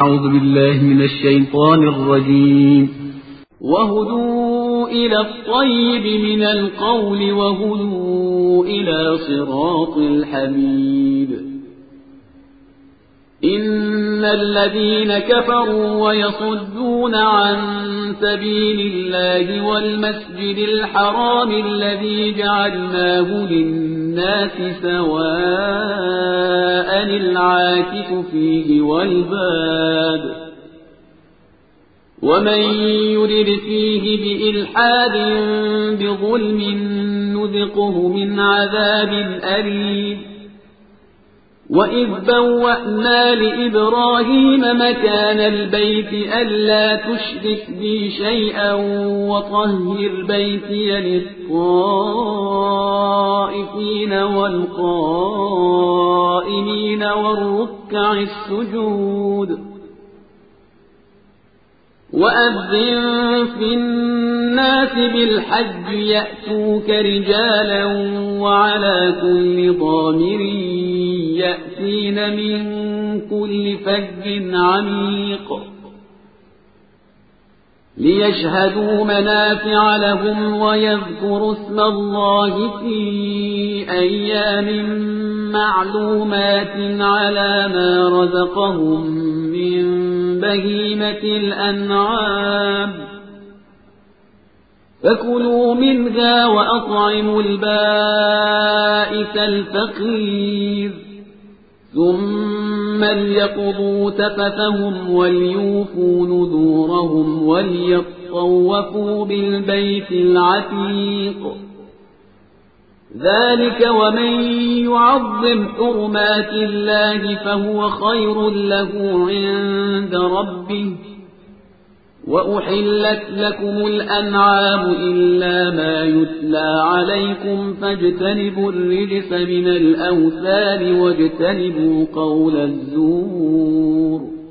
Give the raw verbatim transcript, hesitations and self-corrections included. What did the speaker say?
أعوذ بالله من الشيطان الرجيم. وهدوا إلى الطيب من القول وهدوا إلى صراط الحميد. إن الذين كفروا ويصدون عن سبيل الله والمسجد الحرام الذي جعلناه للناس سواء العاكف فيه والباد ومن يرد فيه بإلحاد بظلم نذقه من عذاب أليم. وإذ بوأنا لإبراهيم مكان البيت ألا تشرك بي شيئا وطهر بيتي للطائفين والقائمين والركع السجود. وأذن في الناس بالحج يأتوك رجالا وعلى كل ضامر يأتين من كل فج عميق ليشهدوا منافع لهم ويذكروا اسم الله في أيام معلومات على ما رزقهم من بهيمة الأنعام فكلوا منها وأطعموا البائس الفقير ثم ليقضوا تفثهم وليوفوا نذورهم وليطوفوا بالبيت العتيق. ذلك ومن يعظم حرمات الله فهو خير له عند ربه. وأحلت لكم الأنعام إلا ما يتلى عليكم فاجتنبوا الرجس من الأوثان واجتنبوا قول الزور.